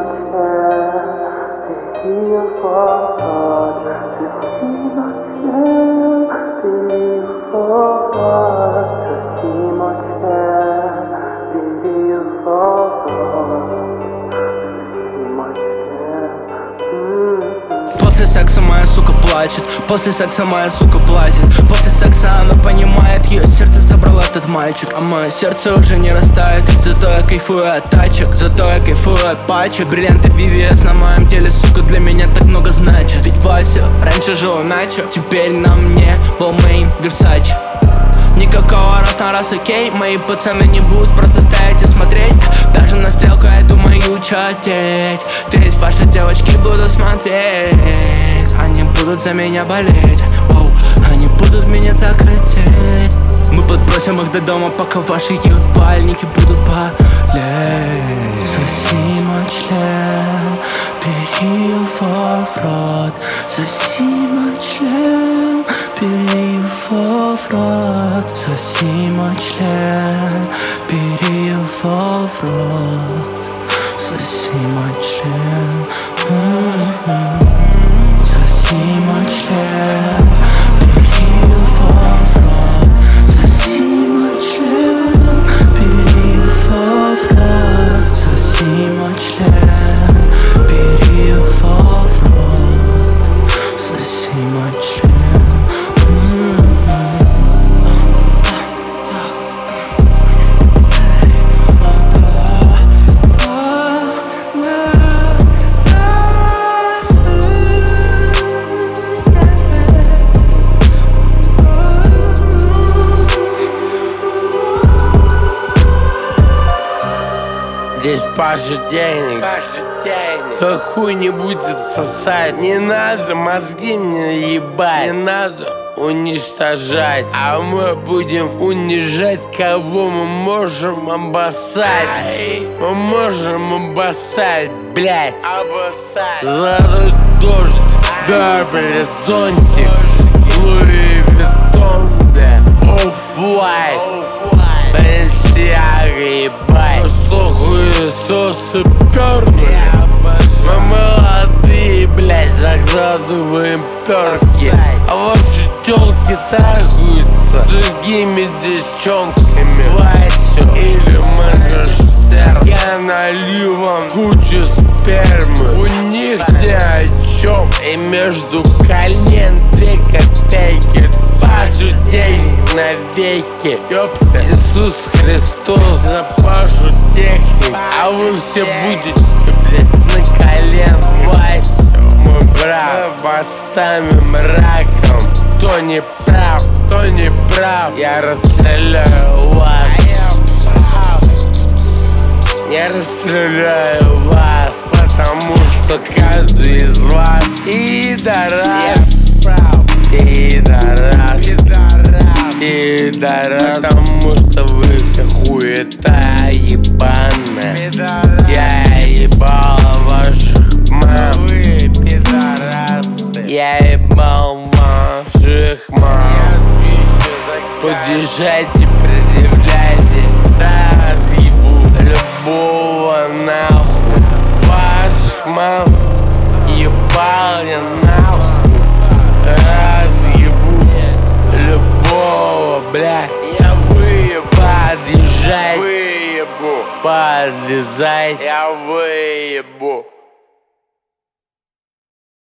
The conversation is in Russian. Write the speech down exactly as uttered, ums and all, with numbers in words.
После секса моя сука плачет, после секса моя сука платит. После секса она понимает, ее сердце забрал этот мальчик. А мое сердце уже не растает, зато я кайфую от тачек, зато я кайфую от пачек. Бриллианты би ви эс на моем теле, сука, для меня так много значит. Ведь Вася раньше жил иначе, теперь на мне Balmain Versace. Никакого раз на раз, окей, мои пацаны не будут просто стоять и смотреть. Даже на стрелку я думаю чатить. Ведь ваши девочки будут смотреть, они будут за меня болеть. Воу, они будут меня так хотеть. Мы подбросим их до дома, пока ваши ебальники будут болеть. Соси мой член, бери его в рот. Соси мой член, бери его в рот. Соси мой член, бери его в рот. Соси мой член, м-м-м. Соси мой член, бери его в рот. Соси мой член, бери его в рот. Соси мой член, бери его в рот. Соси мой член, м-м-м. Здесь Паша денег, то хуй не будет сосать. Не надо мозги мне ебать, не надо уничтожать. А мы будем унижать, кого мы можем обоссать. Мы можем обоссать, блядь. Зарой дождь, Бербери, зонтик, Луи Виттон, да, Офф-Вайт, Balenciaga, ебать. Что хуесосы пернули? Мы молодые, блядь, закладываем перки. А ваши тёлки трахаются с другими девчонками. Васю или Моргенштерн. Я налью вам кучу спермы, у них ни о чем. И между колен две копейки. Пашу денег навеки, ёпта. Иисус Христос за Пашу техник. А вы все будете, блядь, на колен. Вася, мой брат, поставим раком. Кто не прав, кто не прав, я расстреляю вас. Я расстреляю вас, потому что каждый из вас пидорас. Пидорас, пидорас, потому что вы все хуета ебаная. Я ебал ваших мам, вы пидорасы. Я ебал ваших мам. Подъезжайте, предъявляйте, разъебу любого нахуй. Ваших мам ебал я нахуй. Разъебу любого, бля. Я выебу, подъезжай, выебу, подлезай, я выебу.